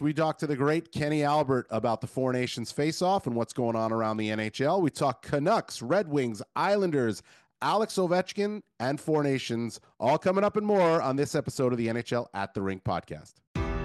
we talk to the great Kenny Albert about the Four Nations face-off and what's going on around the NHL. We talk Canucks, Red Wings, Islanders, Alex Ovechkin, and Four Nations, all coming up and more on this episode of the NHL at the Rink podcast.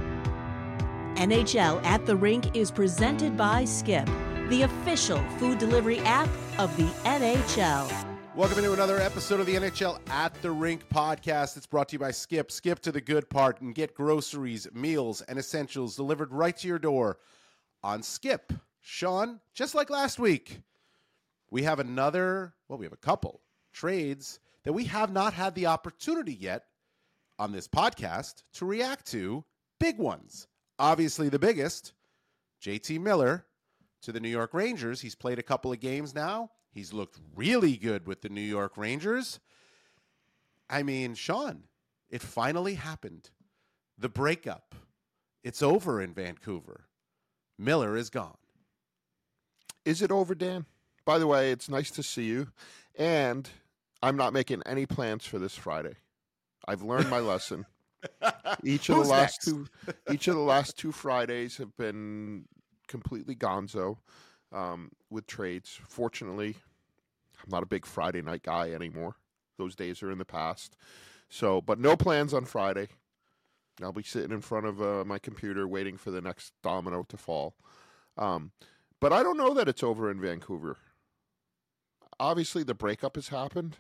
NHL at the Rink is presented by Skip, the official food delivery app of the NHL. Welcome into another episode of the NHL at the Rink podcast. It's brought to you by Skip. Skip to the good part and get groceries, meals, and essentials delivered right to your door on Skip. Sean, just like last week, we have a couple trades that we have not had the opportunity yet on this podcast to react to. Big ones. Obviously the biggest, JT Miller to the New York Rangers. He's played a couple of games now. He's looked really good with the New York Rangers. I mean, Sean, it finally happened. The breakup. It's over in Vancouver. Miller is gone. Is it over, Dan? By the way, it's nice to see you. And I'm not making any plans for this Friday. I've learned my lesson. Each of the last two Fridays have been completely gonzo with trades. Fortunately, I'm not a big Friday night guy anymore. Those days are in the past. So, but no plans on Friday. I'll be sitting in front of my computer waiting for the next domino to fall. But I don't know that it's over in Vancouver. Obviously, the breakup has happened.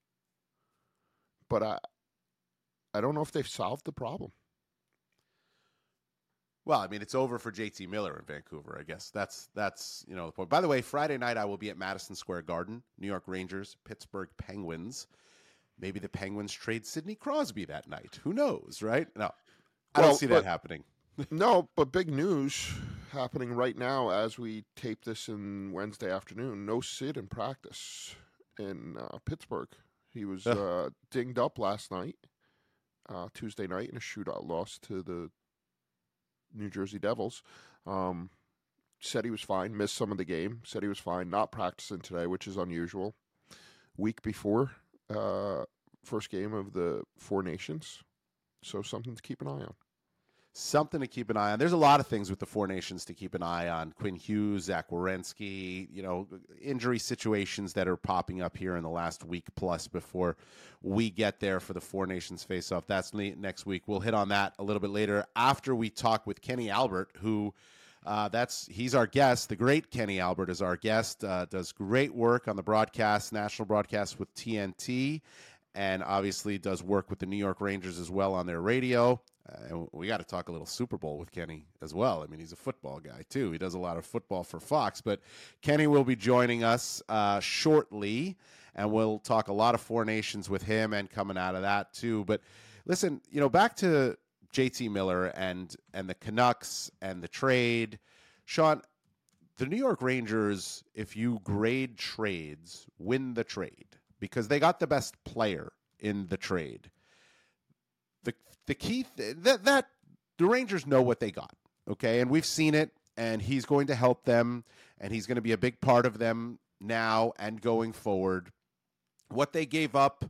But I don't know if they've solved the problem. Well, I mean, it's over for JT Miller in Vancouver, I guess. That's the point. By the way, Friday night I will be at Madison Square Garden, New York Rangers, Pittsburgh Penguins. Maybe the Penguins trade Sidney Crosby that night. Who knows, right? No, I don't see that happening. No, but big news happening right now as we tape this in Wednesday afternoon. No Sid in practice in Pittsburgh. He was dinged up last night, Tuesday night, in a shootout loss to the New Jersey Devils. Said he was fine, missed some of the game, said he was fine, not practicing today, which is unusual. Week before first game of the Four Nations. So something to keep an eye on. Something to keep an eye on. There's a lot of things with the Four Nations to keep an eye on. Quinn Hughes, Zach Werenski, injury situations that are popping up here in the last week plus before we get there for the Four Nations face-off. That's next week. We'll hit on that a little bit later after we talk with Kenny Albert, who he's our guest. The great Kenny Albert is our guest, does great work on the broadcast, national broadcast with TNT, and obviously does work with the New York Rangers as well on their radio. And we got to talk a little Super Bowl with Kenny as well. I mean, he's a football guy, too. He does a lot of football for Fox. But Kenny will be joining us shortly, and we'll talk a lot of Four Nations with him and coming out of that, too. But listen, back to JT Miller and the Canucks and the trade. Sean, the New York Rangers, if you grade trades, win the trade because they got the best player in the trade. The key that the Rangers know what they got, okay? And we've seen it, and he's going to help them, and he's going to be a big part of them now and going forward. What they gave up,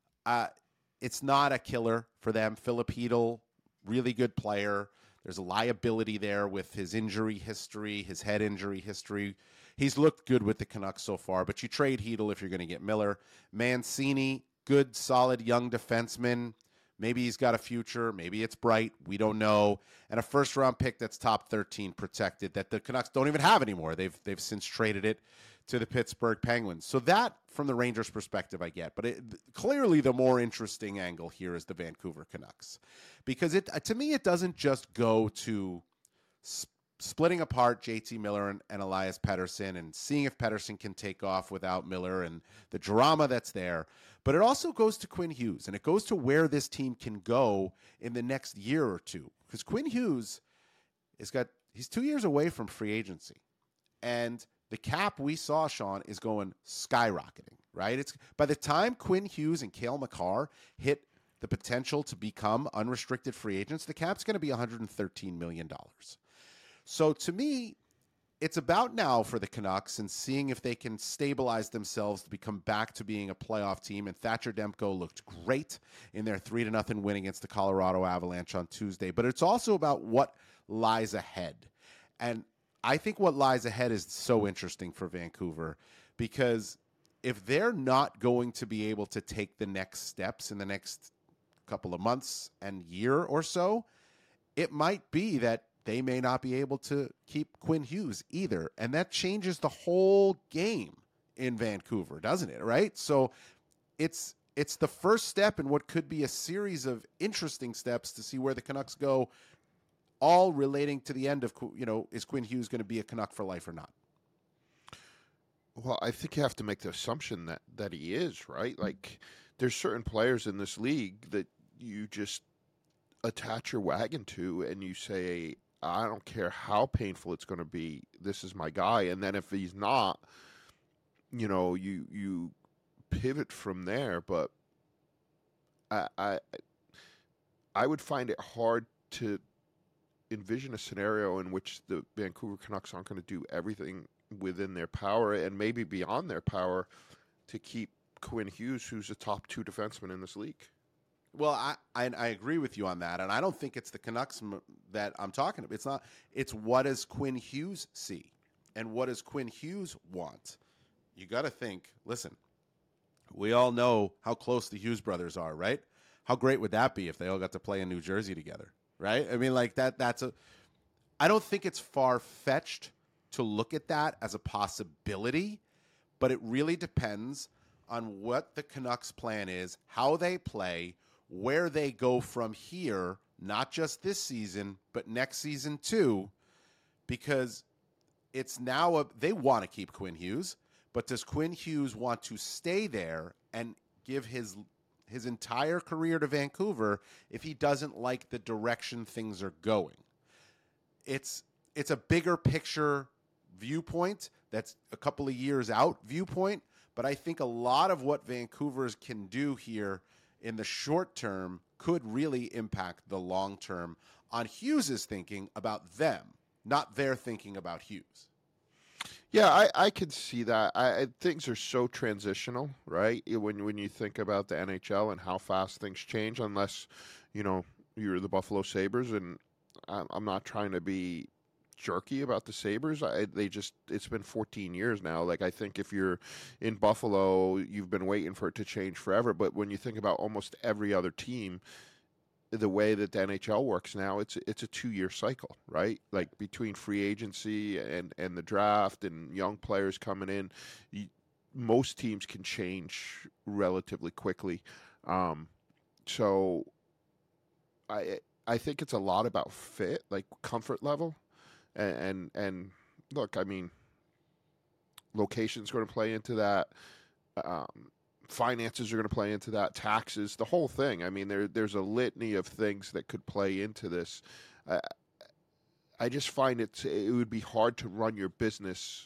it's not a killer for them. Filip Chytil, really good player. There's a liability there with his injury history, his head injury history. He's looked good with the Canucks so far, but you trade Chytil if you're going to get Miller. Mancini, good, solid, young defenseman. Maybe he's got a future. Maybe it's bright. We don't know. And a first-round pick that's top 13 protected that the Canucks don't even have anymore. They've since traded it to the Pittsburgh Penguins. So that, from the Rangers' perspective, I get. But clearly the more interesting angle here is the Vancouver Canucks. Because to me, it doesn't just go to splitting apart JT Miller and Elias Pettersson and seeing if Pettersson can take off without Miller and the drama that's there. But it also goes to Quinn Hughes, and it goes to where this team can go in the next year or two. Because Quinn Hughes he's 2 years away from free agency. And the cap we saw, Sean, is going skyrocketing, right? It's by the time Quinn Hughes and Cale Makar hit the potential to become unrestricted free agents, the cap's going to be $113 million. So to me, it's about now for the Canucks and seeing if they can stabilize themselves to become back to being a playoff team. And Thatcher Demko looked great in their 3-0 win against the Colorado Avalanche on Tuesday. But it's also about what lies ahead. And I think what lies ahead is so interesting for Vancouver, because if they're not going to be able to take the next steps in the next couple of months and year or so, it might be that they may not be able to keep Quinn Hughes either. And that changes the whole game in Vancouver, doesn't it? Right? So it's the first step in what could be a series of interesting steps to see where the Canucks go, all relating to the end of, is Quinn Hughes going to be a Canuck for life or not? Well, I think you have to make the assumption that he is, right? Like, there's certain players in this league that you just attach your wagon to and you say, I don't care how painful it's going to be, this is my guy. And then if he's not, you pivot from there. But I would find it hard to envision a scenario in which the Vancouver Canucks aren't going to do everything within their power and maybe beyond their power to keep Quinn Hughes, who's a top 2 defenseman in this league. Well, I agree with you on that, and I don't think it's the Canucks that I'm talking about. It's not. It's what does Quinn Hughes see, and what does Quinn Hughes want? You got to think. Listen, we all know how close the Hughes brothers are, right? How great would that be if they all got to play in New Jersey together, right? I mean, like that. I don't think it's far-fetched to look at that as a possibility, but it really depends on what the Canucks' plan is, how they play, where they go from here, not just this season, but next season too, because it's now they want to keep Quinn Hughes, but does Quinn Hughes want to stay there and give his entire career to Vancouver if he doesn't like the direction things are going? It's a bigger picture viewpoint that's a couple of years out viewpoint, but I think a lot of what Vancouver can do here in the short term could really impact the long term on Hughes' thinking about them, not their thinking about Hughes. Yeah, I could see that. Things are so transitional, right? When you think about the NHL and how fast things change, unless, you're the Buffalo Sabres, and I'm not trying to be jerky about the Sabres. It's been 14 years now. Like, I think if you're in Buffalo, you've been waiting for it to change forever. But when you think about almost every other team, the way that the NHL works now, it's a 2-year cycle, right? Like, between free agency and the draft and young players coming in, most teams can change relatively quickly. So I think it's a lot about fit, like comfort level. And look, I mean, location's going to play into that. Finances are going to play into that. Taxes, the whole thing. I mean, there's a litany of things that could play into this. I just find it would be hard to run your business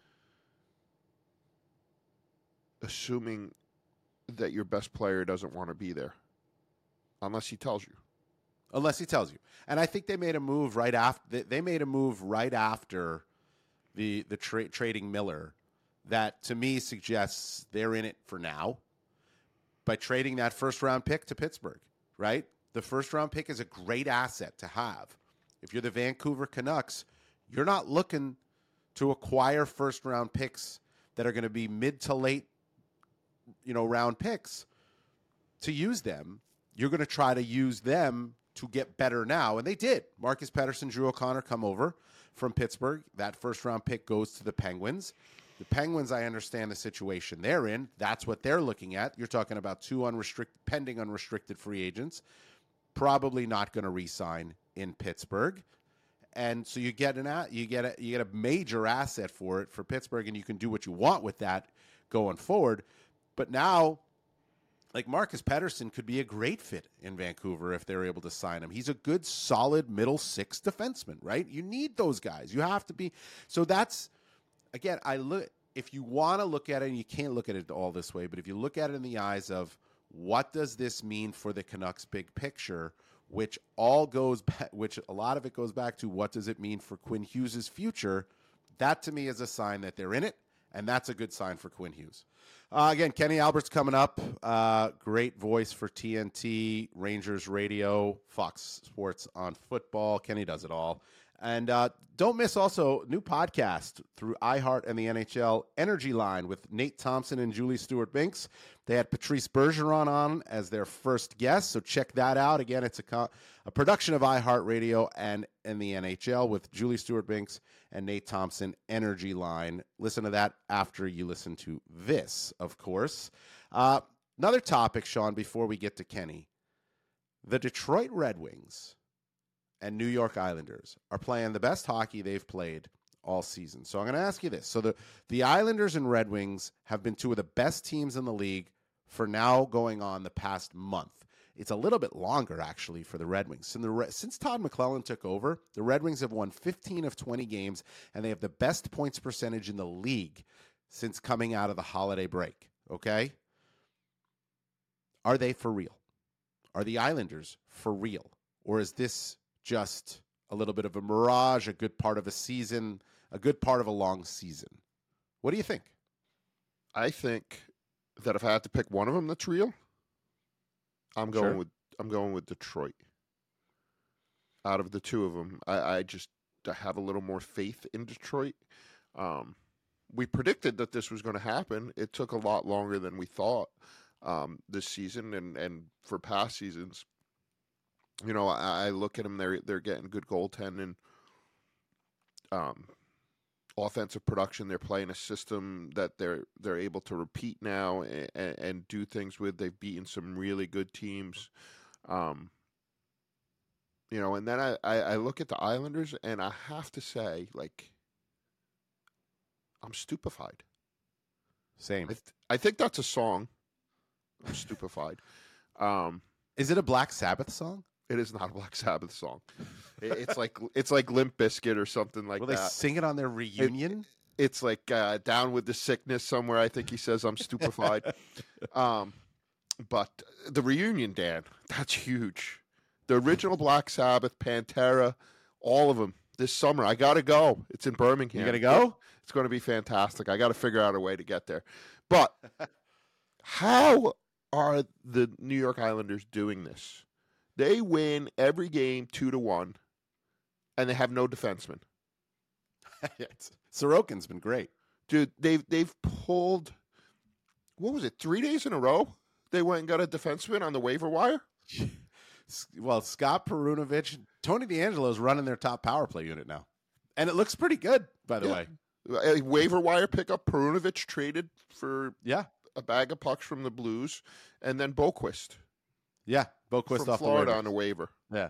assuming that your best player doesn't want to be there, unless he tells you. And I think they made a move right after. They made a move right after the trading Miller that, to me, suggests they're in it for now by trading that first-round pick to Pittsburgh, right? The first-round pick is a great asset to have. If you're the Vancouver Canucks, you're not looking to acquire first-round picks that are going to be mid to late, round picks to use them. You're going to try to use them to get better now, and they did. Marcus Pettersson, Drew O'Connor come over from Pittsburgh. That first-round pick goes to the Penguins. The Penguins, I understand the situation they're in. That's what they're looking at. You're talking about 2 pending unrestricted free agents, probably not going to re-sign in Pittsburgh, and so you get a major asset for Pittsburgh, and you can do what you want with that going forward. But now, like, Marcus Pettersson could be a great fit in Vancouver if they're able to sign him. He's a good, solid middle 6 defenseman, right? You need those guys. You have to be. So that's, again, if you want to look at it, and you can't look at it all this way, but if you look at it in the eyes of what does this mean for the Canucks' big picture, which a lot of it goes back to what does it mean for Quinn Hughes' future, that to me is a sign that they're in it And that's a good sign for Quinn Hughes. Again, Kenny Albert's coming up. Great voice for TNT, Rangers Radio, Fox Sports on football. Kenny does it all. And don't miss also new podcast through iHeart and the NHL Energy Line with Nate Thompson and Julie Stewart-Binks. They had Patrice Bergeron on as their first guest, so check that out. Again, it's a production of iHeart Radio and the NHL with Julie Stewart-Binks and Nate Thompson, Energy Line. Listen to that after you listen to this, of course. Another topic, Sean, before we get to Kenny. The Detroit Red Wings and New York Islanders are playing the best hockey they've played all season. So I'm going to ask you this. So the Islanders and Red Wings have been two of the best teams in the league for now going on the past month. It's a little bit longer, actually, for the Red Wings. Since Todd McClellan took over, the Red Wings have won 15 of 20 games, and they have the best points percentage in the league since coming out of the holiday break, okay? Are they for real? Are the Islanders for real? Or is this just a little bit of a mirage, a good part of a season, a good part of a long season? What do you think? I think that if I had to pick one of them that's real, I'm going with Detroit. Out of the two of them, I have a little more faith in Detroit. We predicted that this was going to happen. It took a lot longer than we thought this season, and for past seasons. You know, I look at them; they're getting good goaltending, offensive production. They're playing a system that they're able to repeat now and do things with. They've beaten some really good teams, you know. And then I look at the Islanders, and I have to say, like, I'm stupefied. Same. I think that's a song. I'm stupefied. Is it a Black Sabbath song? It is not a Black Sabbath song. It's like Limp Bizkit or something like Will that. Will they sing it on their reunion? It's like Down with the Sickness somewhere. I think he says I'm stupefied. But the reunion, Dan, that's huge. The original Black Sabbath, Pantera, all of them this summer. I got to go. It's in Birmingham. You got to go? It's going to be fantastic. I got to figure out a way to get there. But how are the New York Islanders doing this? They win every game 2-1, and they have no defenseman. Sorokin's been great, dude. They've pulled, what was it, 3 days in a row? They went and got a defenseman on the waiver wire. Well, Scott Perunovich, Tony DeAngelo's running their top power play unit now, and it looks pretty good, by the way. A waiver wire pickup. Perunovich traded for a bag of pucks from the Blues, and then Boquist. Yeah, Boquist from off Florida the on a waiver. Yeah,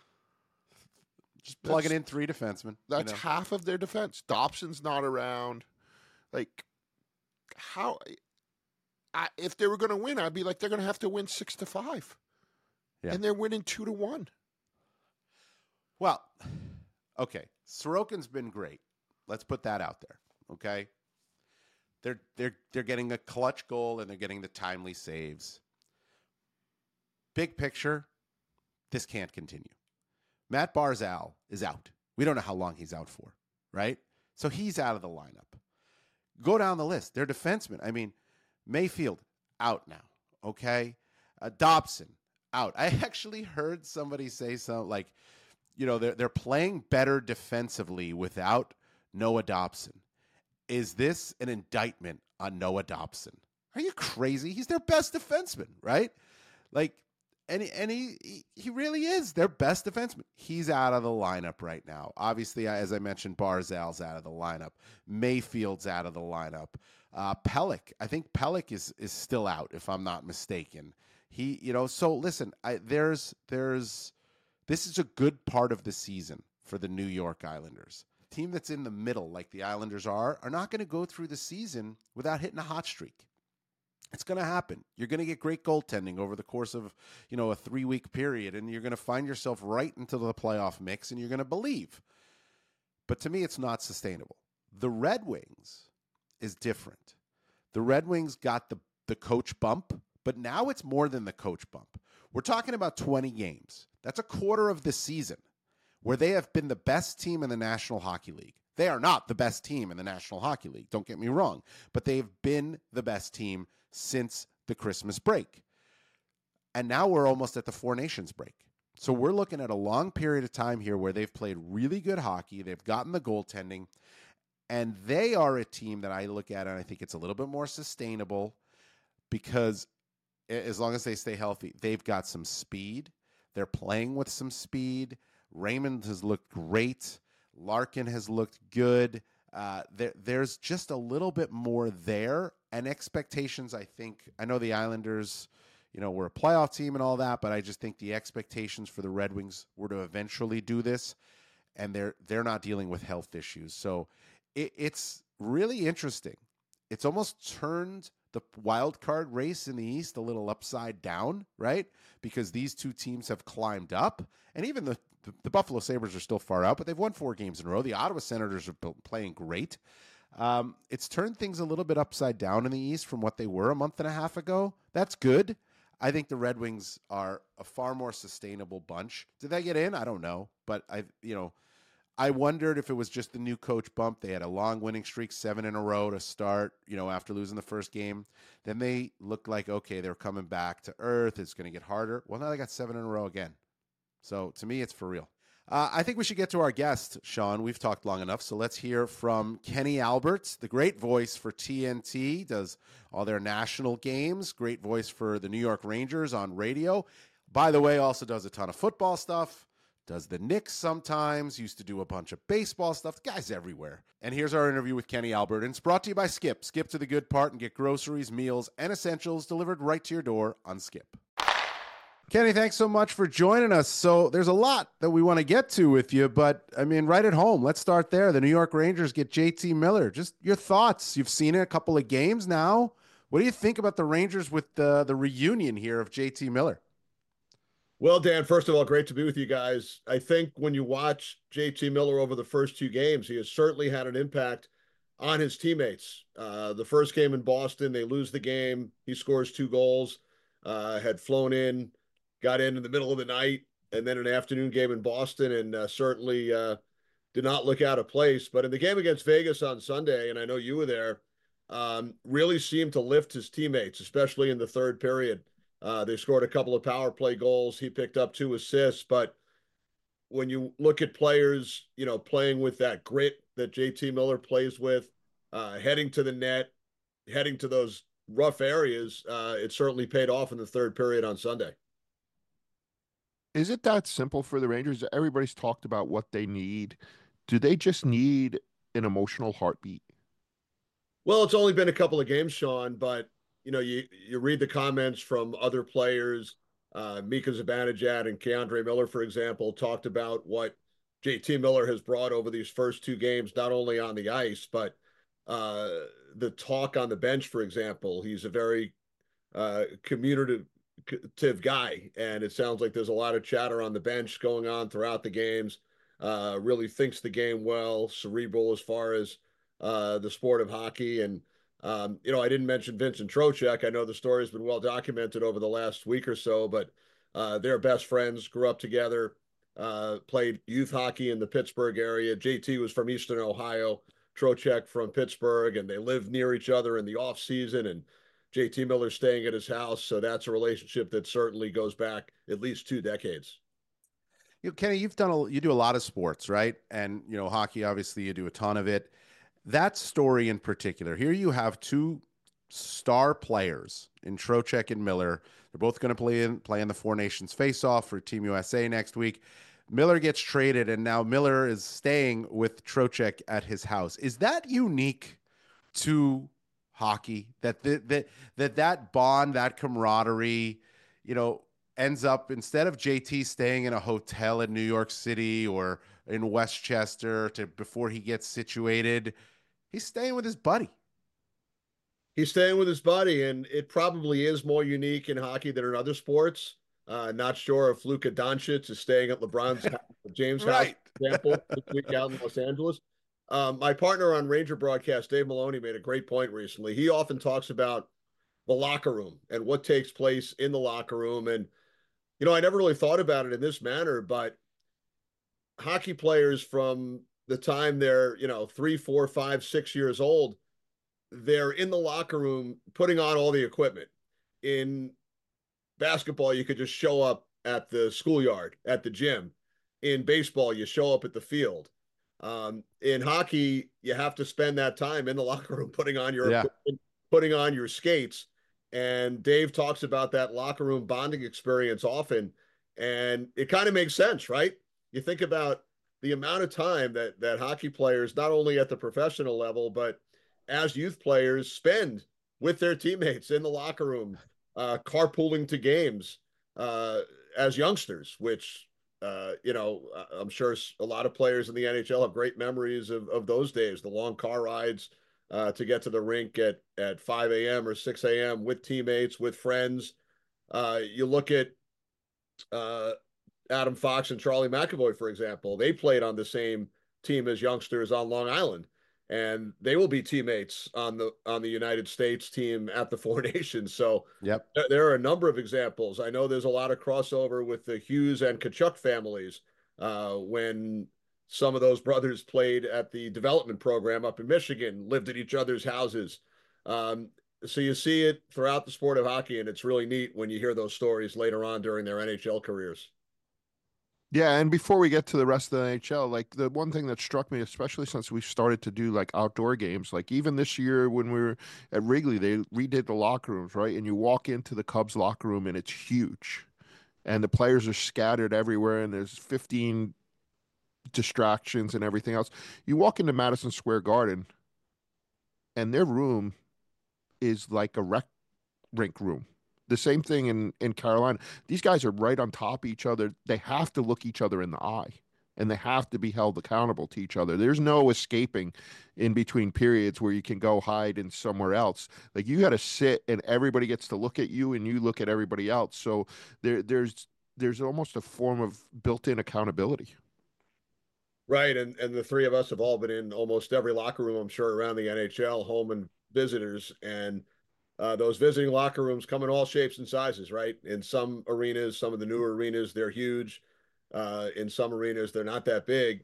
just plugging in 3 defensemen. That's half of their defense. Dobson's not around. Like, how? If they were going to win, I'd be like, they're going to have to win 6-5, and they're winning 2-1. Well, okay, Sorokin's been great. Let's put that out there. Okay, they're getting a clutch goal and they're getting the timely saves. Big picture, this can't continue. Matt Barzal is out. We don't know how long he's out for, right? So he's out of the lineup. Go down the list. They're defensemen. I mean, Mayfield, out now, okay? Dobson, out. I actually heard somebody say something like, you know, they're playing better defensively without Noah Dobson. Is this an indictment on Noah Dobson? Are you crazy? He's their best defenseman, right? Like, and he really is their best defenseman. He's out of the lineup right now. Obviously, as I mentioned, Barzal's out of the lineup. Mayfield's out of the lineup. Pelech, I think Pelech is still out, if I'm not mistaken. So listen, this is a good part of the season for the New York Islanders. A team that's in the middle, like the Islanders are not going to go through the season without hitting a hot streak. It's going to happen. You're going to get great goaltending over the course of, a 3-week period, and you're going to find yourself right into the playoff mix, and you're going to believe. But to me, it's not sustainable. The Red Wings is different. The Red Wings got the coach bump, but now it's more than the coach bump. We're talking about 20 games. That's a quarter of the season where they have been the best team in the National Hockey League. They are not the best team in the National Hockey League, don't get me wrong, but they've been the best team since the Christmas break. And now we're almost at the Four Nations break. So we're looking at a long period of time here where they've played really good hockey. They've gotten the goaltending, and they are a team that I look at and I think it's a little bit more sustainable because as long as they stay healthy, they've got some speed. They're playing with some speed. Raymond has looked great. Larkin has looked good. There's just a little bit more there, and expectations, I know the Islanders, we're a playoff team and all that, but I just think the expectations for the Red Wings were to eventually do this, and they're not dealing with health issues. So it's really interesting. It's almost turned the wild card race in the East a little upside down, right? Because these two teams have climbed up, and even the Buffalo Sabres are still far out, but they've won 4 games in a row. The Ottawa Senators are playing great. It's turned things a little bit upside down in the East from what they were a month and a half ago. That's good. I think the Red Wings are a far more sustainable bunch. Did they get in? I don't know, but I wondered if it was just the new coach bump. They had a long winning streak, 7 in a row to start, after losing the first game. Then they looked like, okay, they're coming back to earth. It's going to get harder. Well, now they got 7 in a row again. So to me, it's for real. I think we should get to our guest, Sean. We've talked long enough, so let's hear from Kenny Albert, the great voice for TNT, does all their national games, great voice for the New York Rangers on radio. By the way, also does a ton of football stuff, does the Knicks sometimes, used to do a bunch of baseball stuff. The guy's everywhere. And here's our interview with Kenny Albert, and it's brought to you by Skip. Skip to the good part and get groceries, meals, and essentials delivered right to your door on Skip. Kenny, thanks so much for joining us. So there's a lot that we want to get to with you, but right at home, let's start there. The New York Rangers get JT Miller. Just your thoughts. You've seen it a couple of games now. What do you think about the Rangers with the reunion here of JT Miller? Well, Dan, first of all, great to be with you guys. I think when you watch JT Miller over the first 2 games, he has certainly had an impact on his teammates. The first game in Boston, they lose the game. He scores 2 goals, had flown in, got in the middle of the night, and then an afternoon game in Boston, and certainly did not look out of place. But in the game against Vegas on Sunday, and I know you were there, really seemed to lift his teammates, especially in the third period. They scored a couple of power play goals. He picked up 2 assists. But when you look at players, playing with that grit that JT Miller plays with, heading to the net, heading to those rough areas, it certainly paid off in the third period on Sunday. Is it that simple for the Rangers? Everybody's talked about what they need. Do they just need an emotional heartbeat? Well, it's only been a couple of games, Sean, but you read the comments from other players. Mika Zibanejad and K'Andre Miller, for example, talked about what JT Miller has brought over these first 2 games, not only on the ice, but the talk on the bench, for example. He's a very communicative guy, and it sounds like there's a lot of chatter on the bench going on throughout the games. Really thinks the game well, cerebral as far as the sport of hockey. And I didn't mention Vincent Trocheck. I know the story has been well documented over the last week or so, but they're best friends, grew up together, played youth hockey in the Pittsburgh area. JT was from Eastern Ohio, Trocheck from Pittsburgh, and they lived near each other in the off season, and JT Miller's staying at his house. So that's a relationship that certainly goes back at least 2 decades. Kenny, you do a lot of sports, right? And, hockey, obviously you do a ton of it. That story in particular, here you have 2 star players in Trocheck and Miller. They're both going to play in the Four Nations face-off for Team USA next week. Miller gets traded, and now Miller is staying with Trocheck at his house. Is that unique to hockey, that bond, that camaraderie, ends up, instead of JT staying in a hotel in New York City or in Westchester before he gets situated, he's staying with his buddy. He's staying with his buddy, and it probably is more unique in hockey than in other sports. Not sure if Luka Doncic is staying at LeBron's house, James' house, for example, this week out in Los Angeles. My partner on Ranger broadcast, Dave Maloney, made a great point recently. He often talks about the locker room and what takes place in the locker room. And, I never really thought about it in this manner, but hockey players from the time they're, 3, 4, 5, 6 years old, they're in the locker room putting on all the equipment. In basketball, you could just show up at the schoolyard, at the gym. In baseball, you show up at the field. In hockey, you have to spend that time in the locker room putting on your Yeah. equipment, putting on your skates. And Dave talks about that locker room bonding experience often. And it kind of makes sense, right? You think about the amount of time that hockey players, not only at the professional level, but as youth players, spend with their teammates in the locker room, carpooling to games as youngsters, which I'm sure a lot of players in the NHL have great memories of those days, the long car rides to get to the rink at 5 a.m. or 6 a.m. with teammates, with friends. You look at Adam Fox and Charlie McAvoy, for example. They played on the same team as youngsters on Long Island, and they will be teammates on the United States team at the Four Nations. So Yep. there are a number of examples. I know there's a lot of crossover with the Hughes and Tkachuk families when some of those brothers played at the development program up in Michigan, lived at each other's houses. So you see it throughout the sport of hockey, and it's really neat when you hear those stories later on during their NHL careers. Yeah, and before we get to the rest of the NHL, like the one thing that struck me, especially since we started to do like outdoor games, like even this year when we were at Wrigley, they redid the locker rooms, right? And you walk into the Cubs locker room and it's huge. And the players are scattered everywhere and there's 15 distractions and everything else. You walk into Madison Square Garden and their room is like a rec rink room. The same thing in Carolina. These guys are right on top of each other. They have to look each other in the eye and they have to be held accountable to each other. There's no escaping in between periods where you can go hide in somewhere else. Like you got to sit and everybody gets to look at you and you look at everybody else. So there's almost a form of built-in accountability. Right. And the three of us have all been in almost every locker room, I'm sure, around the NHL, home and visitors. And those visiting locker rooms come in all shapes and sizes, right? In some arenas, some of the newer arenas, they're huge. In some arenas, they're not that big.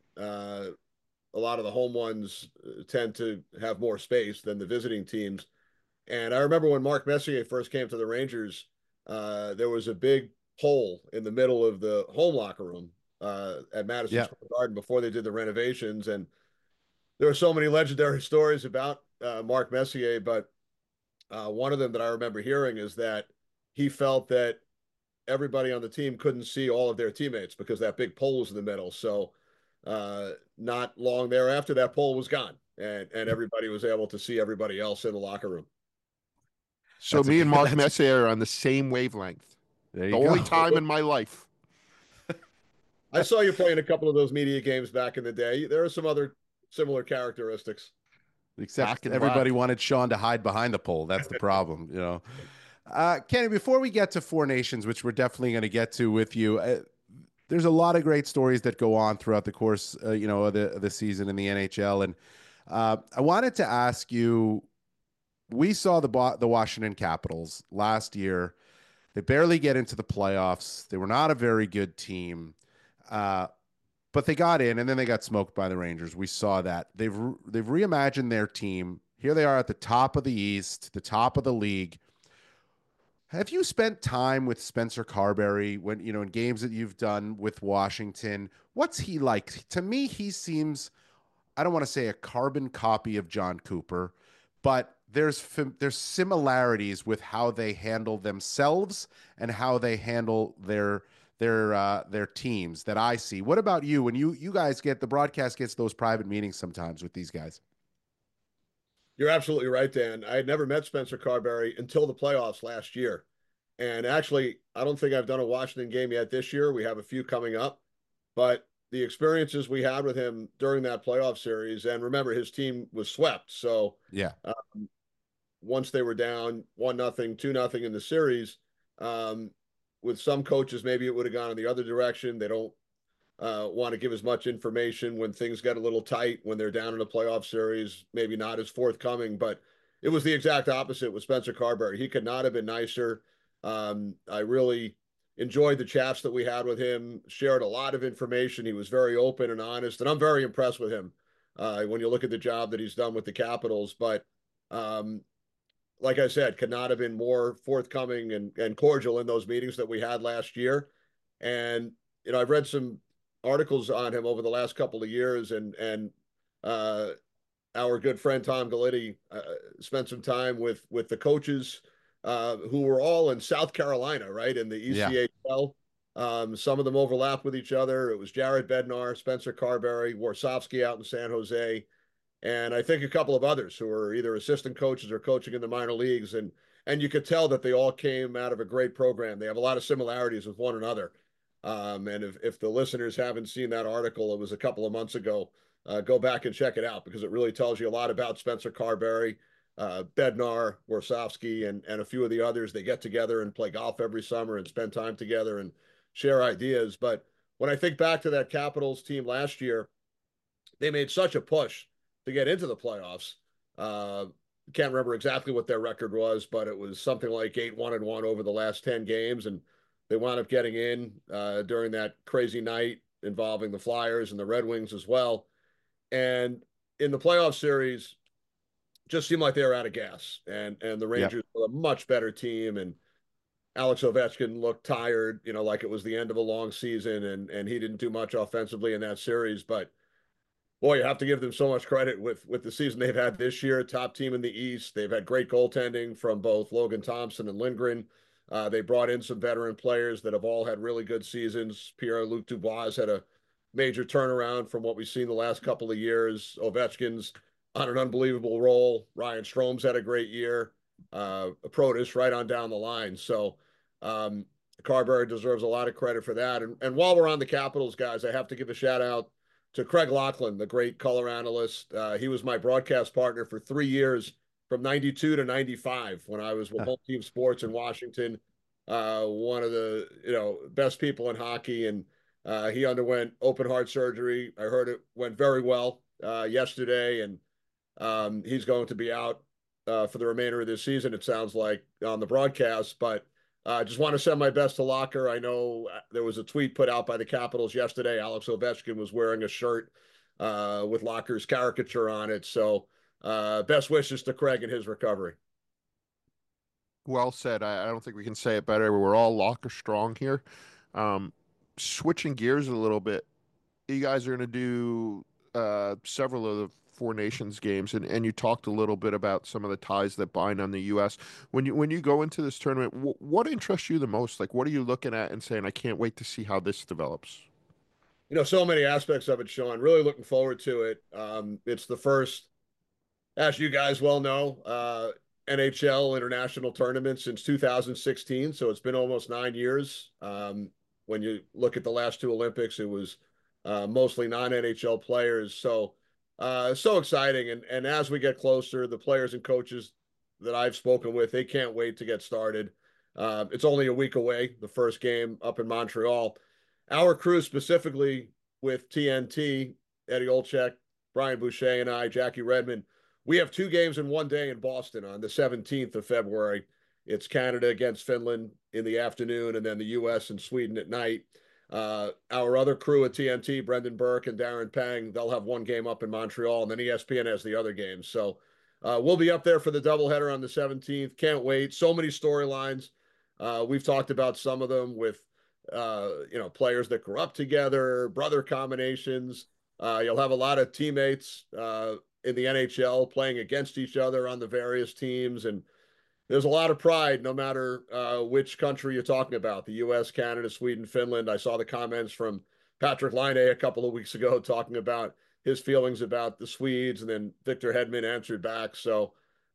A lot of the home ones tend to have more space than the visiting teams. And I remember when Mark Messier first came to the Rangers, there was a big hole in the middle of the home locker room at Madison Square Garden before they did the renovations. And there are so many legendary stories about Mark Messier, but one of them that I remember hearing is that he felt that everybody on the team couldn't see all of their teammates because that big pole was in the middle. So not long thereafter, that pole was gone, and everybody was able to see everybody else in the locker room. So me and Mark Messier are on the same wavelength. There you the go. only time in my life. I saw you playing a couple of those media games back in the day. There are some other similar characteristics. Except everybody wanted Sean to hide behind the pole. That's the problem, you know. Kenny, before we get to Four Nations, which we're definitely going to get to with you, there's a lot of great stories that go on throughout the course, of the season in the NHL. And I wanted to ask you, we saw the Washington Capitals last year. They barely get into the playoffs. They were not a very good team. But they got in, and then they got smoked by the Rangers. We saw that. They've reimagined their team. Here they are at the top of the East, the top of the league. Have you spent time with Spencer Carberry when, in games that you've done with Washington? What's he like? To me, he seems, I don't want to say a carbon copy of John Cooper, but there's similarities with how they handle themselves and how they handle their teams that I see. What about you? When you guys the broadcast gets those private meetings sometimes with these guys? You're absolutely right, Dan. I had never met Spencer Carberry until the playoffs last year. And actually, I don't think I've done a Washington game yet this year. We have a few coming up, but the experiences we had with him during that playoff series, and remember, his team was swept. So yeah, once they were down 1-0, 2-0 in the series, with some coaches, maybe it would have gone in the other direction. They don't want to give as much information when things get a little tight, when they're down in a playoff series, maybe not as forthcoming, but it was the exact opposite with Spencer Carberry. He could not have been nicer. I really enjoyed the chats that we had with him, shared a lot of information. He was very open and honest, and I'm very impressed with him when you look at the job that he's done with the Capitals. But um, like I said, could not have been more forthcoming and cordial in those meetings that we had last year. And I've read some articles on him over the last couple of years, and our good friend Tom Galletti spent some time with the coaches who were all in South Carolina, right, in the Yeah. ECHL. Some of them overlapped with each other. It was Jared Bednar, Spencer Carberry, Warsofsky out in San Jose, and I think a couple of others who were either assistant coaches or coaching in the minor leagues. And you could tell that they all came out of a great program. They have a lot of similarities with one another. And if the listeners haven't seen that article, it was a couple of months ago. Go back and check it out because it really tells you a lot about Spencer Carberry, Bednar, Warsofsky, and a few of the others. They get together and play golf every summer and spend time together and share ideas. But when I think back to that Capitals team last year, they made such a push to get into the playoffs. Can't remember exactly what their record was, but it was something like 8-1-1 over the last 10 games. And they wound up getting in during that crazy night involving the Flyers and the Red Wings as well. And in the playoff series, just seemed like they were out of gas. And the Rangers were a much better team. And Alex Ovechkin looked tired, like it was the end of a long season. And he didn't do much offensively in that series. But boy, you have to give them so much credit with the season they've had this year. Top team in the East. They've had great goaltending from both Logan Thompson and Lindgren. They brought in some veteran players that have all had really good seasons. Pierre-Luc Dubois had a major turnaround from what we've seen the last couple of years. Ovechkin's on an unbelievable roll. Ryan Strome's had a great year. Protus right on down the line. So Carberry deserves a lot of credit for that. And while we're on the Capitals, guys, I have to give a shout out to Craig Laughlin, the great color analyst. He was my broadcast partner for 3 years from 92 to 95 when I was with Home Team Sports in Washington. One of the best people in hockey, and he underwent open heart surgery. I heard it went very well yesterday, and he's going to be out for the remainder of this season, it sounds like, on the broadcast. But I just want to send my best to Locker. I know there was a tweet put out by the Capitals yesterday. Alex Ovechkin was wearing a shirt with Locker's caricature on it. So best wishes to Craig in his recovery. Well said. I don't think we can say it better. We're all Locker strong here. Switching gears a little bit, you guys are going to do several of the Four Nations games, and you talked a little bit about some of the ties that bind on the U.S. When you go into this tournament, what interests you the most? Like, what are you looking at and saying, I can't wait to see how this develops? So many aspects of it, Sean. Really looking forward to it. It's the first, as you guys well know, NHL international tournament since 2016. So it's been almost 9 years. When you look at the last two Olympics, it was mostly non-NHL players. So exciting. And as we get closer, the players and coaches that I've spoken with, they can't wait to get started. It's only a week away, the first game up in Montreal. Our crew specifically with TNT, Eddie Olczyk, Brian Boucher, and I, Jackie Redmond, we have 2 games in one day in Boston on the 17th of February. It's Canada against Finland in the afternoon, and then the U.S. and Sweden at night. Our other crew at TNT, Brendan Burke and Darren Pang, they'll have one game up in Montreal, and then ESPN has the other games. So we'll be up there for the doubleheader on the 17th. Can't wait. So many storylines. We've talked about some of them with players that grew up together, brother combinations. You'll have a lot of teammates in the NHL playing against each other on the various teams, and there's a lot of pride no matter which country you're talking about, the U.S., Canada, Sweden, Finland. I saw the comments from Patrick Laine a couple of weeks ago talking about his feelings about the Swedes, and then Victor Hedman answered back. So,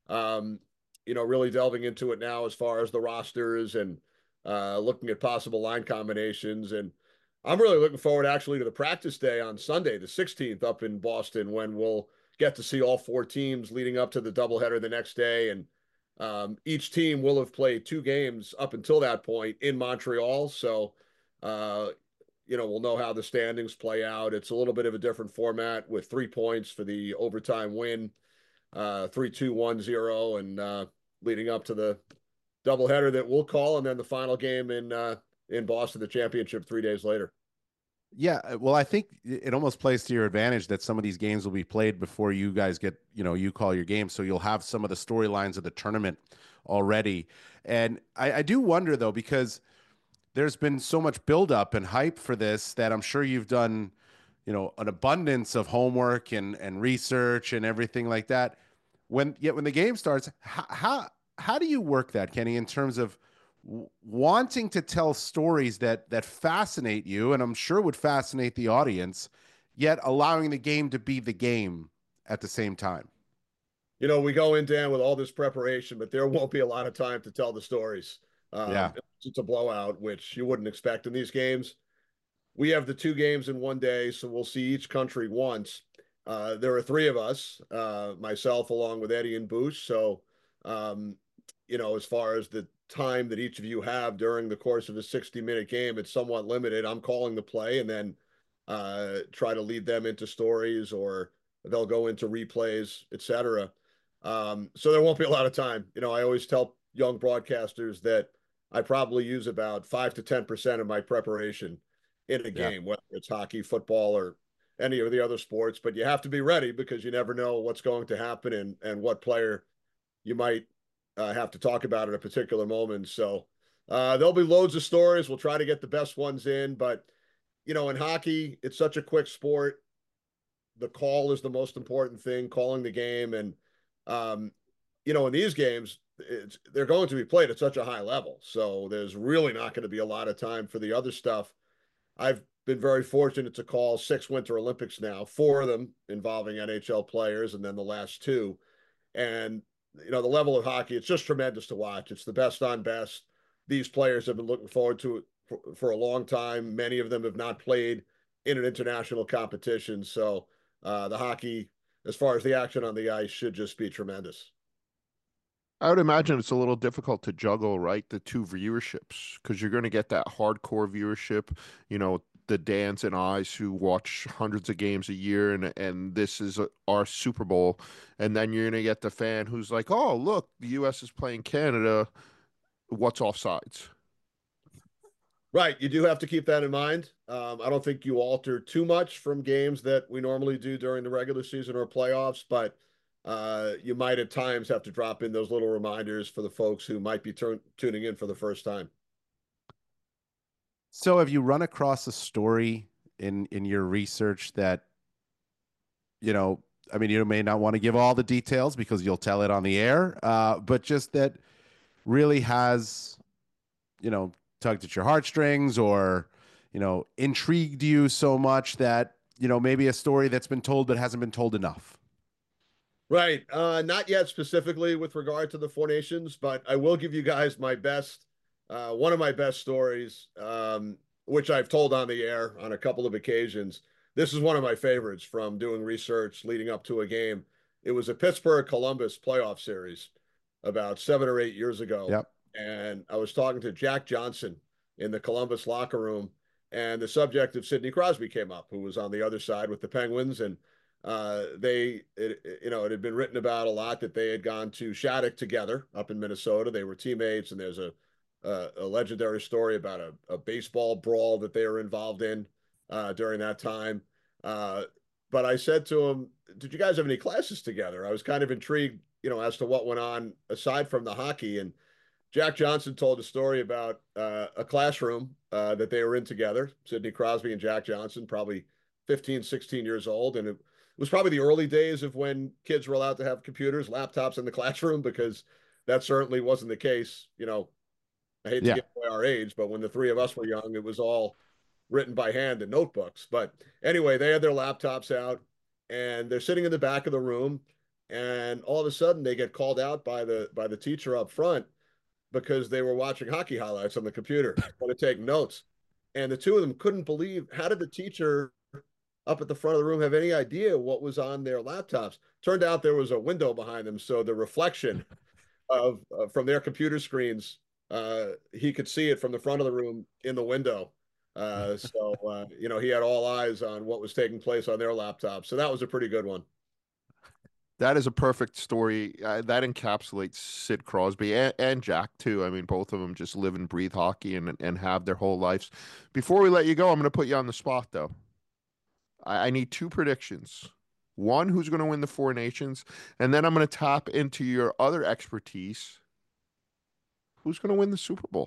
really delving into it now as far as the rosters and looking at possible line combinations. And I'm really looking forward actually to the practice day on Sunday, the 16th, up in Boston, when we'll get to see all 4 teams leading up to the doubleheader the next day. And each team will have played 2 games up until that point in Montreal. So, we'll know how the standings play out. It's a little bit of a different format with 3 points for the overtime win, 3-2-1-0, and leading up to the doubleheader that we'll call, and then the final game in in Boston, the championship 3 days later. Yeah, well, I think it almost plays to your advantage that some of these games will be played before you guys get, you call your game. So you'll have some of the storylines of the tournament already. And I do wonder, though, because there's been so much buildup and hype for this that I'm sure you've done, an abundance of homework and research and everything like that. When the game starts, how do you work that, Kenny, in terms of wanting to tell stories that fascinate you and I'm sure would fascinate the audience, yet allowing the game to be the game at the same time? We go in, Dan, with all this preparation, but there won't be a lot of time to tell the stories. Yeah. It's a blowout, which you wouldn't expect in these games. We have the 2 games in one day, so we'll see each country once. There are 3 of us, myself along with Eddie and Boosh. So, as far as the time that each of you have during the course of a 60-minute game, it's somewhat limited. I'm calling the play and then try to lead them into stories, or they'll go into replays, etc. So there won't be a lot of time. I always tell young broadcasters that I probably use about 5 to 10% of my preparation in a Yeah. game, whether it's hockey, football, or any of the other sports. But you have to be ready because you never know what's going to happen and what player you might have to talk about at a particular moment. So there'll be loads of stories. We'll try to get the best ones in. But, in hockey, it's such a quick sport. The call is the most important thing, calling the game. And, in these games, they're going to be played at such a high level. So there's really not going to be a lot of time for the other stuff. I've been very fortunate to call 6 Winter Olympics now, 4 of them involving NHL players, and then the last 2. And, the level of hockey, it's just tremendous to watch. It's the best on best. These players have been looking forward to it for a long time. Many of them have not played in an international competition. So the hockey, as far as the action on the ice, should just be tremendous. I would imagine it's a little difficult to juggle, right? The 2 viewerships, because you're going to get that hardcore viewership, the Dans and I's who watch hundreds of games a year, and this is our Super Bowl. And then you're going to get the fan who's like, oh, look, the U.S. is playing Canada. What's offsides? Right. You do have to keep that in mind. I don't think you alter too much from games that we normally do during the regular season or playoffs, but you might at times have to drop in those little reminders for the folks who might be tuning in for the first time. So have you run across a story in your research that, I mean, you may not want to give all the details because you'll tell it on the air, but just that really has, tugged at your heartstrings or, intrigued you so much that, maybe a story that's been told but hasn't been told enough? Right. Not yet specifically with regard to the Four Nations, but I will give you guys my best, one of my best stories, which I've told on the air on a couple of occasions. This is one of my favorites from doing research leading up to a game. It was a Pittsburgh Columbus playoff series about 7 or 8 years ago. Yep. And I was talking to Jack Johnson in the Columbus locker room, and the subject of Sidney Crosby came up, who was on the other side with the Penguins. And it had been written about a lot that they had gone to Shattuck together up in Minnesota. They were teammates, and there's a legendary story about a baseball brawl that they were involved in during that time. But I said to him, "Did you guys have any classes together?" I was kind of intrigued, as to what went on aside from the hockey. And Jack Johnson told a story about a classroom that they were in together, Sidney Crosby and Jack Johnson, probably 15, 16 years old. And it was probably the early days of when kids were allowed to have computers, laptops in the classroom, because that certainly wasn't the case. I hate to Yeah. give away our age, but when the 3 of us were young, it was all written by hand in notebooks. But anyway, they had their laptops out and they're sitting in the back of the room. And all of a sudden they get called out by the teacher up front because they were watching hockey highlights on the computer, to take notes. And the 2 of them couldn't believe, how did the teacher up at the front of the room have any idea what was on their laptops? Turned out there was a window behind them, so the reflection of from their computer screens, he could see it from the front of the room in the window. He had all eyes on what was taking place on their laptops. So that was a pretty good one. That is a perfect story. That encapsulates Sid Crosby and Jack too. I mean, both of them just live and breathe hockey and have their whole lives. Before we let you go, I'm going to put you on the spot though. I need two predictions. One, who's going to win the Four Nations, and then I'm going to tap into your other expertise. Who's going to win the Super Bowl?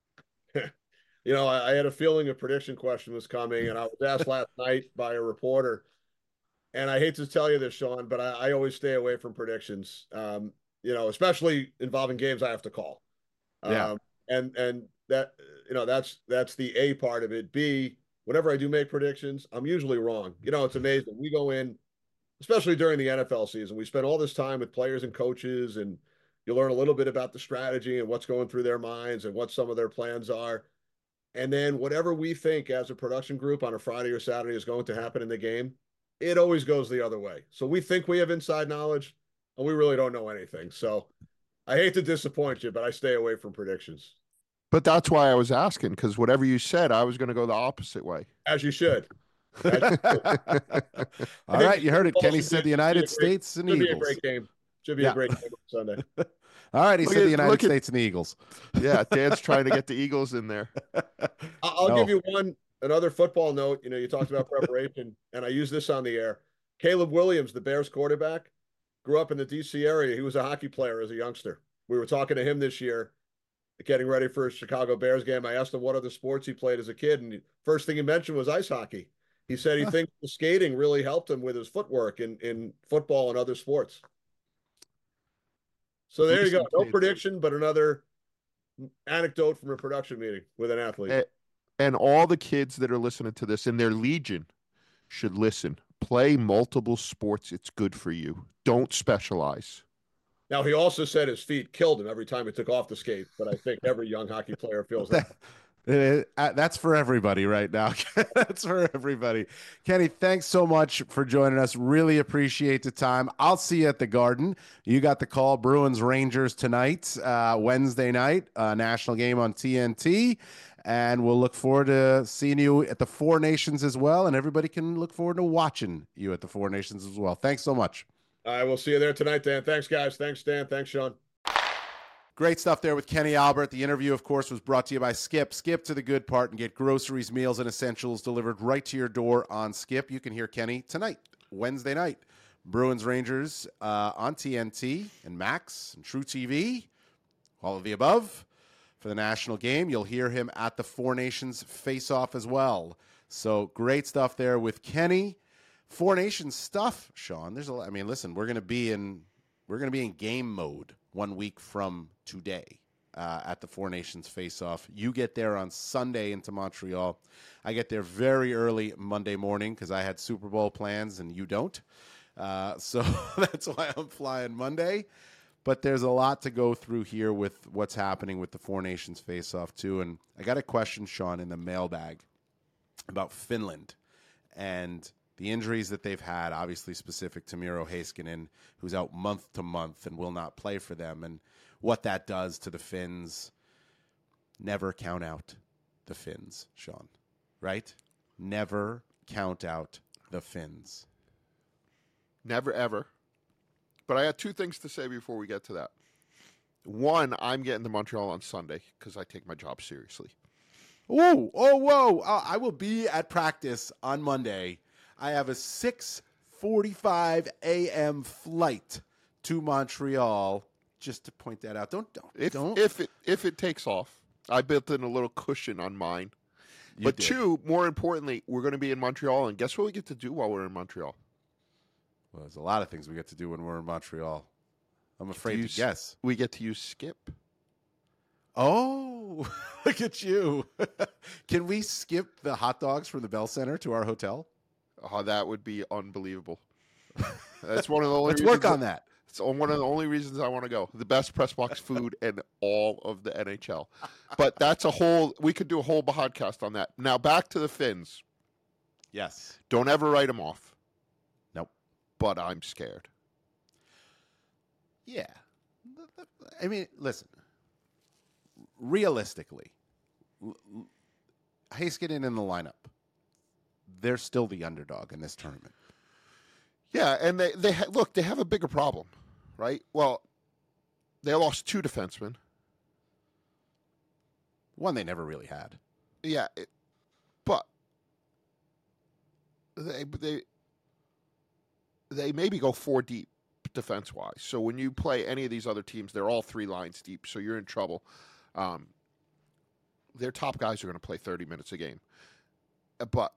I had a feeling a prediction question was coming, and I was asked last night by a reporter. And I hate to tell you this, Sean, but I always stay away from predictions. Especially involving games I have to call. Yeah. And that that's the A part of it. B, whenever I do make predictions, I'm usually wrong. It's amazing. We go in, especially during the NFL season, we spend all this time with players and coaches, and you learn a little bit about the strategy and what's going through their minds and what some of their plans are. And then whatever we think as a production group on a Friday or Saturday is going to happen in the game, it always goes the other way. So we think we have inside knowledge, and we really don't know anything. So I hate to disappoint you, but I stay away from predictions. But that's why I was asking, because whatever you said, I was going to go the opposite way. As you should. All right, you heard it. Kenny said the United States and Eagles. Should be a great game. Should be a great game on Sunday. All right, he said the United States and the Eagles. Yeah, Dan's trying to get the Eagles in there. I'll give you another football note. You talked about preparation, and I use this on the air. Caleb Williams, the Bears quarterback, grew up in the D.C. area. He was a hockey player as a youngster. We were talking to him this year, getting ready for a Chicago Bears game. I asked him what other sports he played as a kid, and the first thing he mentioned was ice hockey. He said he thinks the skating really helped him with his footwork in football and other sports. So there you go. No prediction, but another anecdote from a production meeting with an athlete. And all the kids that are listening to this in their legion should listen. Play multiple sports. It's good for you. Don't specialize. Now, he also said his feet killed him every time he took off the skate, but I think every young hockey player feels that. That's for everybody right now. That's for everybody. Kenny, thanks so much for joining us. Really appreciate the time. I'll see you at the Garden. You got the call. Bruins Rangers tonight, Wednesday night, national game on TNT. And we'll look forward to seeing you at the Four Nations as well. And everybody can look forward to watching you at the Four Nations as well. Thanks so much. I will see you there tonight, Dan. Thanks, guys. Thanks, Dan. Thanks, Sean. Great stuff there with Kenny Albert. The interview, of course, was brought to you by Skip. Skip to the good part and get groceries, meals, and essentials delivered right to your door on Skip. You can hear Kenny tonight, Wednesday night. Bruins Rangers on TNT and Max and True TV, all of the above. For the national game, you'll hear him at the Four Nations face-off as well. So great stuff there with Kenny. Four Nations stuff, Sean. Listen, we're going to be in game mode 1 week from today at the Four Nations face-off. You get there on Sunday into Montreal. I get there very early Monday morning because I had Super Bowl plans and you don't. So that's why I'm flying Monday. But there's a lot to go through here with what's happening with the Four Nations face-off too. And I got a question, Sean, in the mailbag about Finland and the injuries that they've had, obviously specific to Miro Heiskanen, who's out month to month and will not play for them, and what that does to the Finns. Never count out the Finns, Sean, right? Never count out the Finns. Never, ever. But I had two things to say before we get to that. One, I'm getting to Montreal on Sunday because I take my job seriously. Whoa. I will be at practice on Monday. I have a 6:45 a.m. flight to Montreal. Just to point that out. Don't. If it takes off, I built in a little cushion on mine. But two, more importantly, we're going to be in Montreal, and guess what we get to do while we're in Montreal? Well, there's a lot of things we get to do when we're in Montreal. I'm afraid to guess. We get to use Skip. Oh, look at you. Can we skip the hot dogs from the Bell Center to our hotel? Oh, that would be unbelievable. That's one of the only Let's work on that. It's one of the only reasons I want to go. The best press box food in all of the NHL. But we could do a whole podcast on that. Now, back to the Finns. Yes. Don't ever write them off. Nope. But I'm scared. Yeah. I mean, listen. Realistically, Heiskanen in the lineup, they're still the underdog in this tournament. Yeah, and they look, they have a bigger problem, right? Well, they lost 2 defensemen. One they never really had. Yeah, but they maybe go 4 deep defense wise. So when you play any of these other teams, they're all 3 lines deep. So you're in trouble. Their top guys are going to play 30 minutes a game, but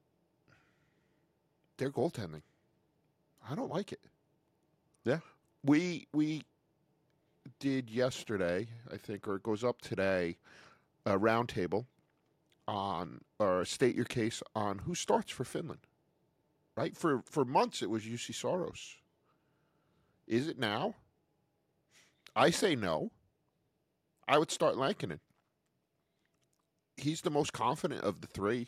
their goaltending, I don't like it. Yeah, we did yesterday, I think, or it goes up today, a roundtable on, or state your case on who starts for Finland. Right? For months it was UC Soros. Is it now? I say no. I would start Lankinen. He's the most confident of the 3.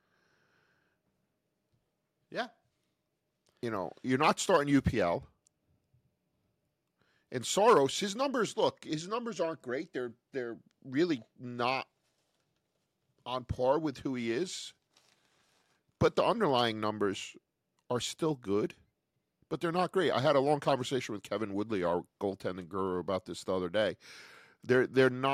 yeah. You know, you're not starting UPL. And Soros, his numbers aren't great. They're really not on par with who he is. But the underlying numbers are still good, but they're not great. I had a long conversation with Kevin Woodley, our goaltending guru, about this the other day. They're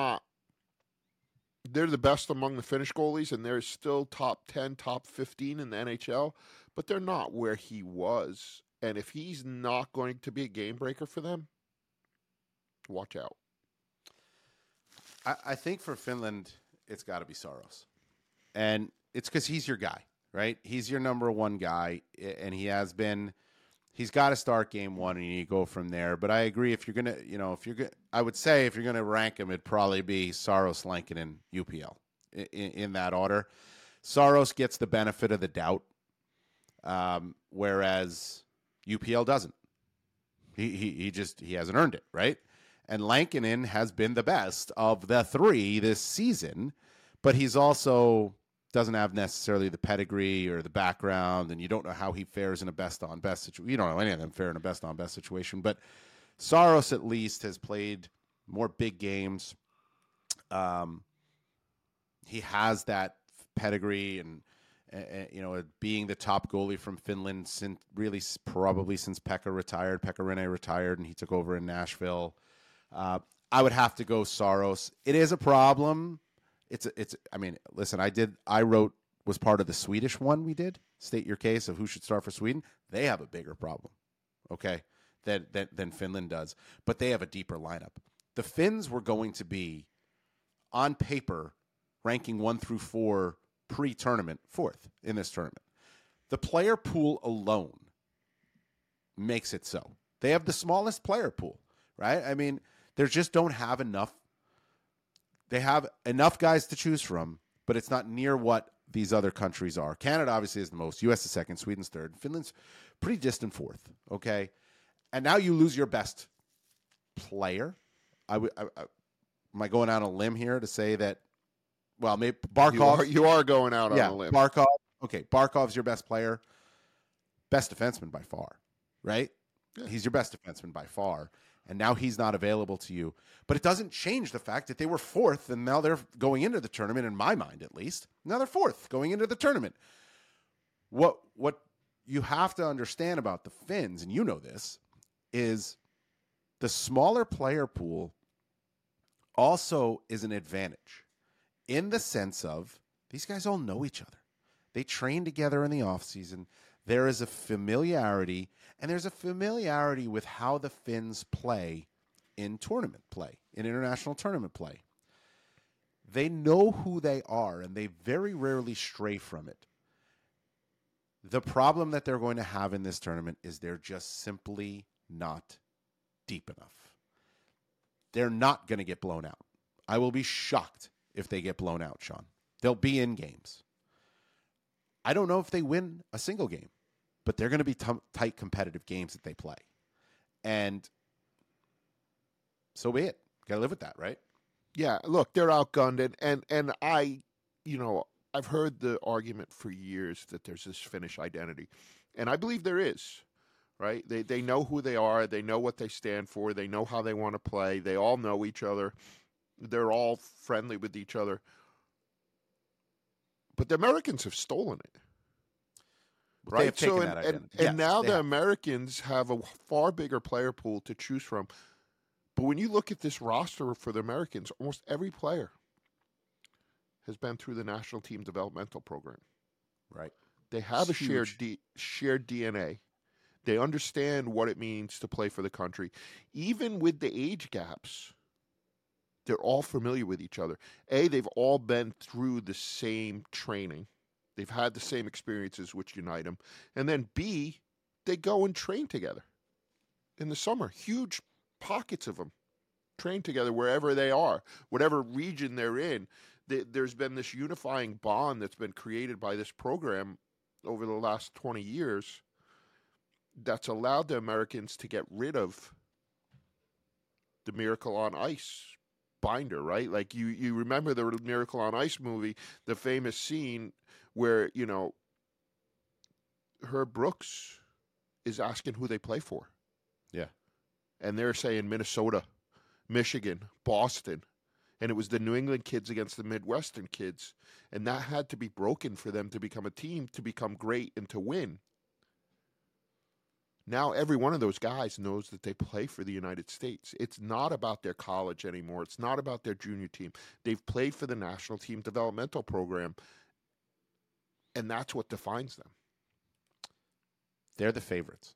the best among the Finnish goalies, and they're still top 10, top 15 in the NHL, but they're not where he was. And if he's not going to be a game breaker for them, watch out. I think for Finland, it's got to be Saros. And it's because he's your guy, right? He's your number 1 guy, and he has been. He's got to start game 1, and you go from there. But I agree, if you're going to, I would say if you're going to rank him, it'd probably be Saros, Lankinen, UPL in that order. Saros gets the benefit of the doubt, whereas UPL doesn't. He hasn't earned it, right? And Lankinen has been the best of the 3 this season, but he's also doesn't have necessarily the pedigree or the background, and you don't know how he fares in a best-on-best situation. You don't know any of them fare in a best-on-best situation, but Saros at least has played more big games. He has that pedigree and being the top goalie from Finland probably since Pekka Rinne retired, and he took over in Nashville. I would have to go Saros. It is a problem. Was part of the Swedish one we did, state your case of who should start for Sweden. They have a bigger problem, okay, than Finland does, but they have a deeper lineup. The Finns were going to be, on paper, ranking 1 through 4 pre-tournament 4th in this tournament. The player pool alone makes it so. They have the smallest player pool, right? I mean, they just don't have enough. They have enough guys to choose from, but it's not near what these other countries are. Canada obviously is the most. U.S. is 2nd. Sweden's 3rd. Finland's pretty distant 4th. Okay, and now you lose your best player. Am I going out on a limb here to say that? Well, maybe Barkov. You are going out on a limb. Barkov. Okay, Barkov's your best player, best defenseman by far, right? Yeah. He's your best defenseman by far. And now he's not available to you. But it doesn't change the fact that they were 4th, and now they're going into the tournament, in my mind at least. Now they're 4th going into the tournament. What you have to understand about the Finns, and you know this, is the smaller player pool also is an advantage in the sense of these guys all know each other. They train together in the offseason. There is a familiarity, and there's a familiarity with how the Finns play in tournament play, in international tournament play. They know who they are, and they very rarely stray from it. The problem that they're going to have in this tournament is they're just simply not deep enough. They're not going to get blown out. I will be shocked if they get blown out, Sean. They'll be in games. I don't know if they win a single game, but they're going to be tight, competitive games that they play. And so be it. Got to live with that, right? Yeah, look, they're outgunned. And I've heard the argument for years that there's this Finnish identity. And I believe there is, right? They know who they are. They know what they stand for. They know how they want to play. They all know each other. They're all friendly with each other. But the Americans have stolen it. They right? have taken So that identity. and Yes, now they the have. Americans have a far bigger player pool to choose from. But when you look at this roster for the Americans, almost every player has been through the national team developmental program. Right. They have It's a huge. shared DNA. They understand what it means to play for the country. Even with the age gaps, they're all familiar with each other. A, they've all been through the same training. They've had the same experiences which unite them. And then B, they go and train together in the summer. Huge pockets of them train together wherever they are, whatever region they're in. There's been this unifying bond that's been created by this program over the last 20 years that's allowed the Americans to get rid of the Miracle on Ice binder, right? Like you remember the Miracle on Ice movie, the famous scene where, Herb Brooks is asking who they play for. Yeah. And they're saying Minnesota, Michigan, Boston. And it was the New England kids against the Midwestern kids. And that had to be broken for them to become a team, to become great, and to win. Now every one of those guys knows that they play for the United States. It's not about their college anymore. It's not about their junior team. They've played for the national team developmental program. And that's what defines them. They're the favorites.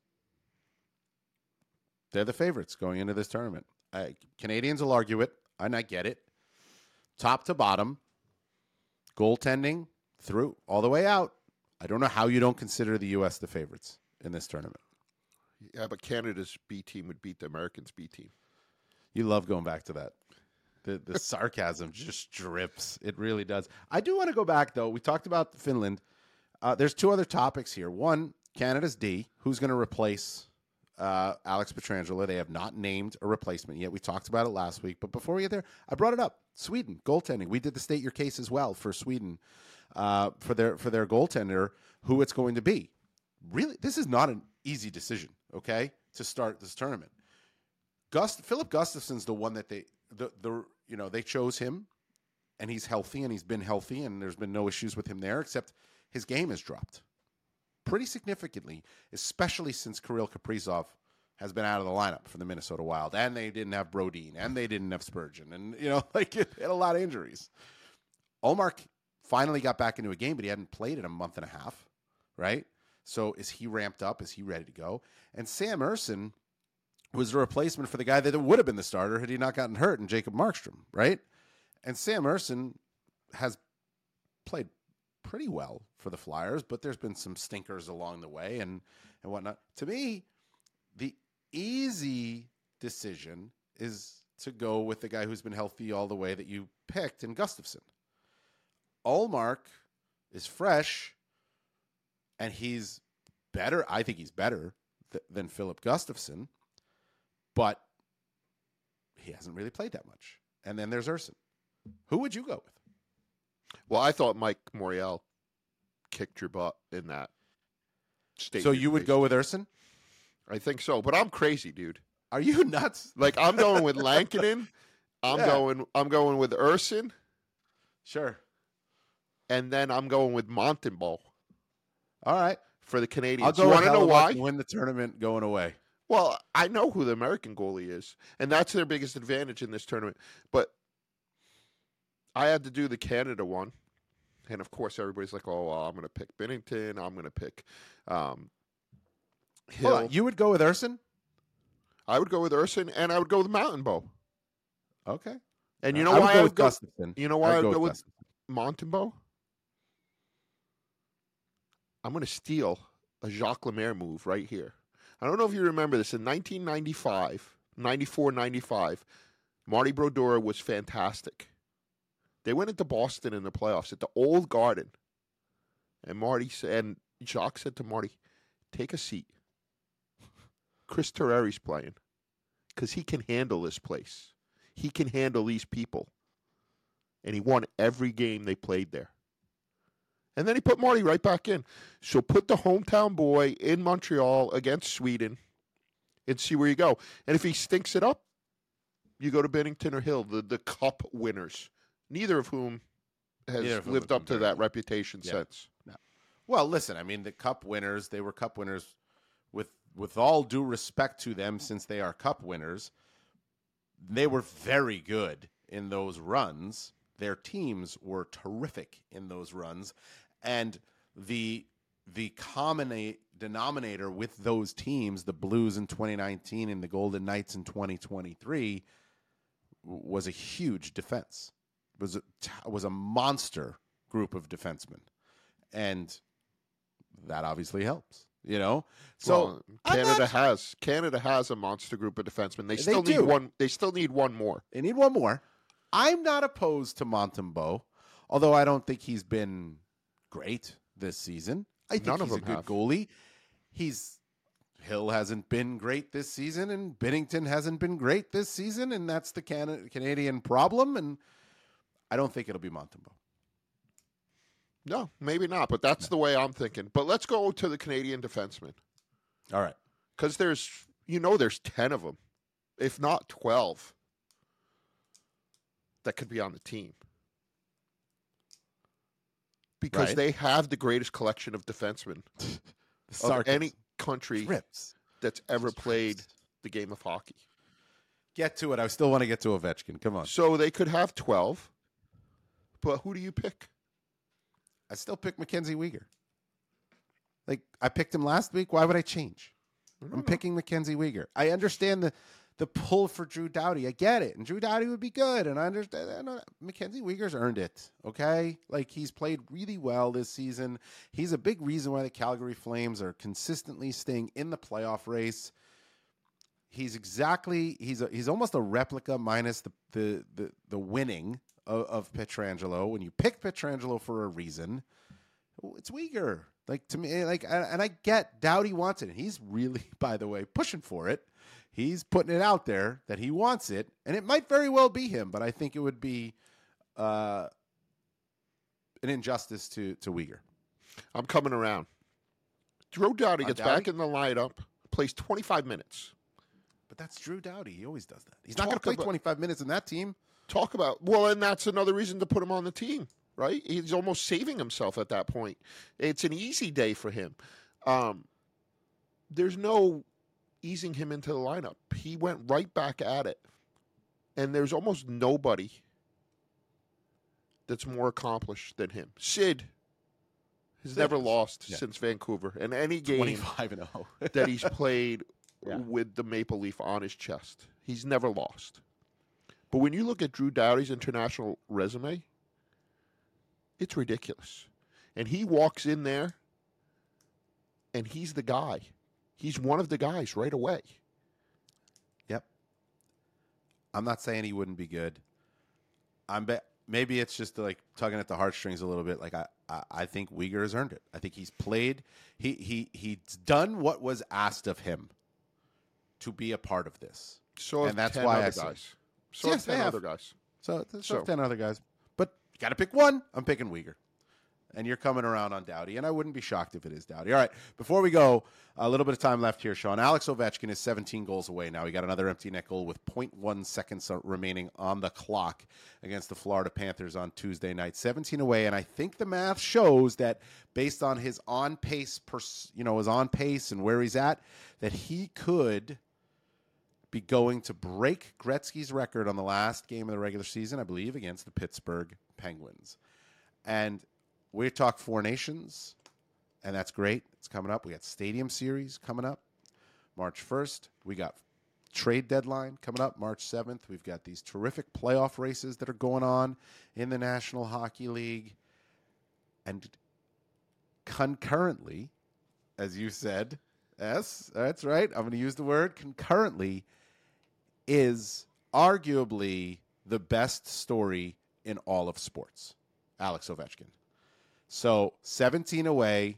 They're the favorites going into this tournament. Canadians will argue it, and I get it. Top to bottom, goaltending through all the way out. I don't know how you don't consider the U.S. the favorites in this tournament. Yeah, but Canada's B team would beat the Americans' B team. You love going back to that. The sarcasm just drips. It really does. I do want to go back, though. We talked about Finland. There's two other topics here. One, Canada's D. Who's going to replace Alex Pietrangelo? They have not named a replacement yet. We talked about it last week. But before we get there, I brought it up. Sweden, goaltending. We did the state your case as well for Sweden for their goaltender, who it's going to be. Really, this is not an easy decision, okay, to start this tournament. Philip Gustafsson's the one that they chose him, and he's healthy, and he's been healthy, and there's been no issues with him there, except his game has dropped pretty significantly, especially since Kirill Kaprizov has been out of the lineup for the Minnesota Wild, and they didn't have Brodin, and they didn't have Spurgeon, and it had a lot of injuries. Ullmark finally got back into a game, but he hadn't played in a month and a half, right? So is he ramped up? Is he ready to go? And Sam Ersson was a replacement for the guy that would have been the starter had he not gotten hurt, and Jacob Markstrom, right? And Sam Ersson has played pretty well for the Flyers, but there's been some stinkers along the way and whatnot. To me, the easy decision is to go with the guy who's been healthy all the way that you picked in Gustafsson. Ullmark is fresh, and he's better. I think he's better than Philip Gustafsson, but he hasn't really played that much. And then there's Ersson. Who would you go with? Well, I thought Mike Morial kicked your butt in that state. So you would go with Ersson? I think so, but I'm crazy, dude. Are you nuts? Like, I'm going with Lankinen. I'm going with Ersson. Sure. And then I'm going with Montembeault. All right. For the Canadians. I'll go. You want to know why? Win the tournament going away. Well, I know who the American goalie is, and that's their biggest advantage in this tournament. But I had to do the Canada one, and of course everybody's like, "Oh, well, I'm going to pick Binnington. I'm going to pick Hill." Hold on. You would go with Ersson? I would go with Ersson, and I would go with Montembeault. Okay. And you know I why would go with Gustafsson. You know why I would go with Gustafsson. Montembeault? I'm going to steal a Jacques Lemaire move right here. I don't know if you remember this. In 1995, 94-95, Marty Brodeur was fantastic. They went into Boston in the playoffs at the Old Garden. And Jacques said to Marty, take a seat. Chris Terreri's playing because he can handle this place. He can handle these people. And he won every game they played there. And then he put Marty right back in. So put the hometown boy in Montreal against Sweden and see where you go. And if he stinks it up, you go to Binnington or Hill, the cup winners, neither of whom has lived up to that reputation since. No. Well, listen, I mean, the Cup winners, they were Cup winners with all due respect to them, since they are Cup winners. They were very good in those runs. Their teams were terrific in those runs. And the common denominator with those teams, the Blues in 2019 and the Golden Knights in 2023, was a huge defense. It was a monster group of defensemen. And that obviously helps, you know? So well, Canada has a monster group of defensemen. They still need one. They still need one more. They need one more. I'm not opposed to Montembeault, although I don't think he's been great this season. I think he's a good goalie. Hill hasn't been great this season, and Binnington hasn't been great this season, and that's the Canadian problem. And I don't think it'll be Montembeault. No, maybe not, but that's the way I'm thinking. But let's go to the Canadian defensemen. All right. Because there's 10 of them, if not 12, that could be on the team. Because they have the greatest collection of defensemen of any country that's ever played the game of hockey. Get to it. I still want to get to Ovechkin. Come on. So they could have 12, but who do you pick? I still pick Mackenzie Weegar. Like, I picked him last week. Why would I change? I'm picking Mackenzie Weegar. I understand the pull for Drew Doughty. I get it. And Drew Doughty would be good. And I understand. Mackenzie Weegar's earned it. Okay? Like, he's played really well this season. He's a big reason why the Calgary Flames are consistently staying in the playoff race. He's almost a replica minus the winning of Pietrangelo. When you pick Pietrangelo for a reason, it's Weegar. Like, to me, and I get Doughty wants it. And he's really, by the way, pushing for it. He's putting it out there that he wants it, and it might very well be him. But I think it would be an injustice to Weegar. I'm coming around. Drew Doughty gets back in the lineup, plays 25 minutes. But that's Drew Doughty. He always does that. He's not going to play 25 minutes in that team. And that's another reason to put him on the team, right? He's almost saving himself at that point. It's an easy day for him. There's no easing him into the lineup. He went right back at it. And there's almost nobody that's more accomplished than him. Sid has never lost since Vancouver. And any game 25-0 that he's played with the maple leaf on his chest, he's never lost. But when you look at Drew Doughty's international resume, it's ridiculous. And he walks in there, and he's the guy. He's one of the guys right away. Yep. I'm not saying he wouldn't be good. Maybe it's just like tugging at the heartstrings a little bit. Like I think Weegar has earned it. I think he's played. He's done what was asked of him to be a part of this. And that's why guys. So yes, 10 other guys. So 10 other guys. But you got to pick one. I'm picking Weegar. And you're coming around on Doughty. And I wouldn't be shocked if it is Doughty. All right. Before we go, a little bit of time left here, Sean. Alex Ovechkin is 17 goals away now. He got another empty net goal with 0.1 seconds remaining on the clock against the Florida Panthers on Tuesday night. 17 away. And I think the math shows that based on his on pace, his on pace and where he's at, that he could be going to break Gretzky's record on the last game of the regular season, I believe, against the Pittsburgh Penguins. And we talk Four Nations, and that's great. It's coming up. We got Stadium Series coming up March 1st. We got trade deadline coming up March 7th. We've got these terrific playoff races that are going on in the National Hockey League. And concurrently, as you said, yes, that's right, I'm going to use the word concurrently, is arguably the best story in all of sports, Alex Ovechkin. So 17 away.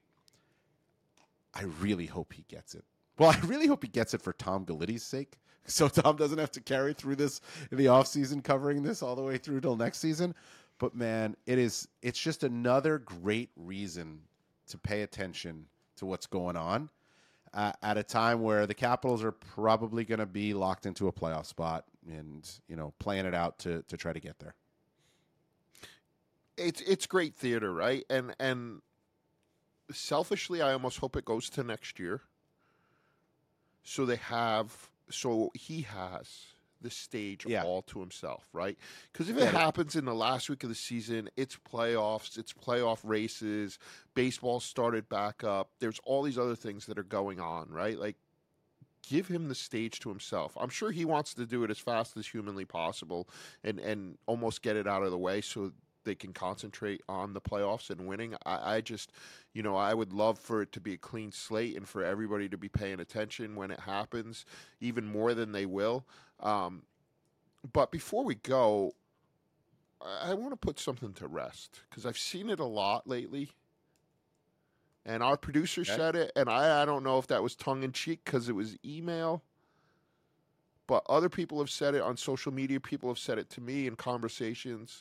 I really hope he gets it. Well, I really hope he gets it for Tom Galitti's sake, so Tom doesn't have to carry through this in the offseason, covering this all the way through till next season. But, man, it's just another great reason to pay attention to what's going on at a time where the Capitals are probably going to be locked into a playoff spot and, playing it out to try to get there. It's great theater, right? And selfishly, I almost hope it goes to next year. So he has the stage all to himself, right? Because if it happens in the last week of the season, it's playoffs, it's playoff races, baseball started back up. There's all these other things that are going on, right? Like, give him the stage to himself. I'm sure he wants to do it as fast as humanly possible and almost get it out of the way so they can concentrate on the playoffs and winning. I just, I would love for it to be a clean slate and for everybody to be paying attention when it happens, even more than they will. But before we go, I want to put something to rest because I've seen it a lot lately. And our producer said it, and I don't know if that was tongue-in-cheek because it was email. But other people have said it on social media. People have said it to me in conversations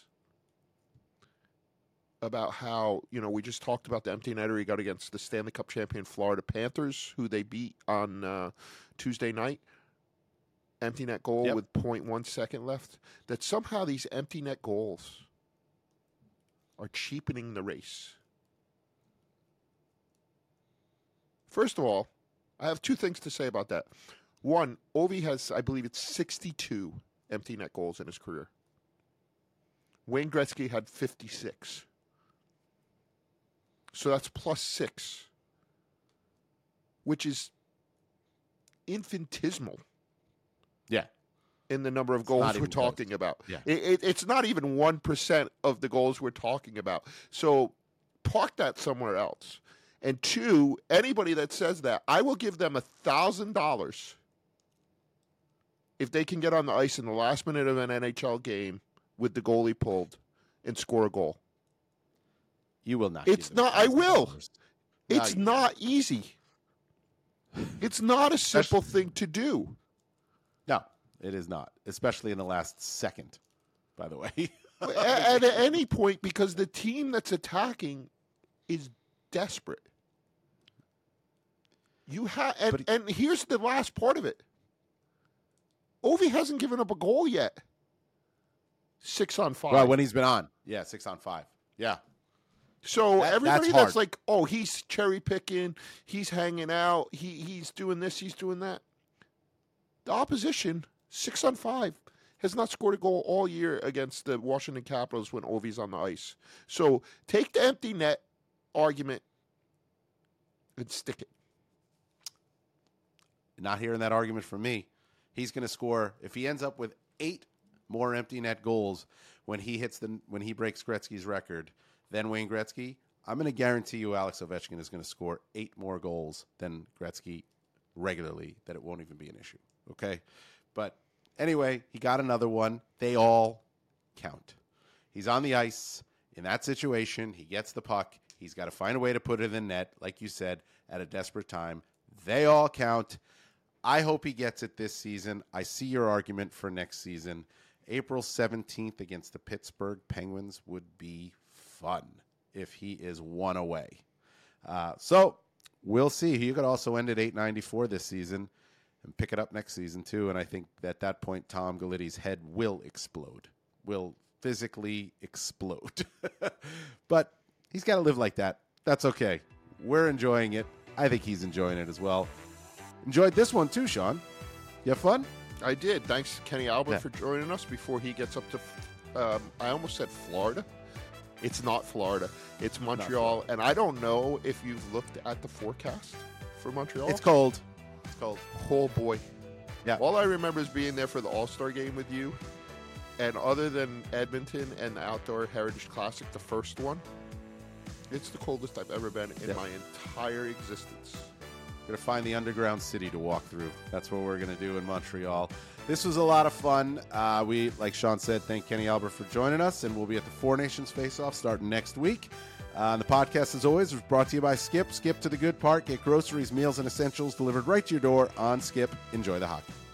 about how, we just talked about the empty netter he got against the Stanley Cup champion Florida Panthers, who they beat on Tuesday night. Empty net goal with 0.1 second left. That somehow these empty net goals are cheapening the race. First of all, I have two things to say about that. One, Ovi has, I believe it's 62 empty net goals in his career. Wayne Gretzky had 56. So that's +6, which is infinitesimal. Yeah. In the number of goals we're talking about. Yeah. It's not even 1% of the goals we're talking about. So park that somewhere else. And two, anybody that says that, I will give them $1,000 if they can get on the ice in the last minute of an NHL game with the goalie pulled and score a goal. You will not. It's not. I will. It's not easy. It's not a simple thing to do. No, it is not, especially in the last second, by the way. at any point, because the team that's attacking is desperate. You have, and here's the last part of it. Ovi hasn't given up a goal yet. 6 on 5. Well, when he's been on, 6 on 5. Yeah. So everybody that's like, oh, he's cherry picking, he's hanging out, he's doing this, he's doing that. The opposition, 6 on 5, has not scored a goal all year against the Washington Capitals when Ovi's on the ice. So take the empty net argument and stick it. Not hearing that argument from me. He's going to score, if he ends up with 8 more empty net goals when he breaks Gretzky's record than Wayne Gretzky, I'm going to guarantee you Alex Ovechkin is going to score 8 more goals than Gretzky regularly, that it won't even be an issue. Okay? But anyway, he got another one. They all count. He's on the ice. In that situation, he gets the puck. He's got to find a way to put it in the net, like you said, at a desperate time. They all count. I hope he gets it this season. I see your argument for next season. April 17th against the Pittsburgh Penguins would be fun if he is 1 away. So we'll see. He could also end at 894 this season and pick it up next season too. And I think at that point, Tom Galitti's head will explode, will physically explode. But he's got to live like that. That's okay. We're enjoying it. I think he's enjoying it as well. Enjoyed this one too, Sean. You have fun? I did. Thanks, Kenny Albert, for joining us before he gets up to, I almost said Florida. It's not Florida. It's Montreal. And I don't know if you've looked at the forecast for Montreal. It's cold. It's cold. Oh, boy. Yeah. All I remember is being there for the All-Star game with you. And other than Edmonton and the Outdoor Heritage Classic, the first one, it's the coldest I've ever been in my entire existence. We're going to find the underground city to walk through. That's what we're going to do in Montreal. This was a lot of fun. We, like Sean said, thank Kenny Albert for joining us, and we'll be at the Four Nations Face-Off starting next week. The podcast, as always, was brought to you by Skip. Skip to the good part. Get groceries, meals, and essentials delivered right to your door on Skip. Enjoy the hockey.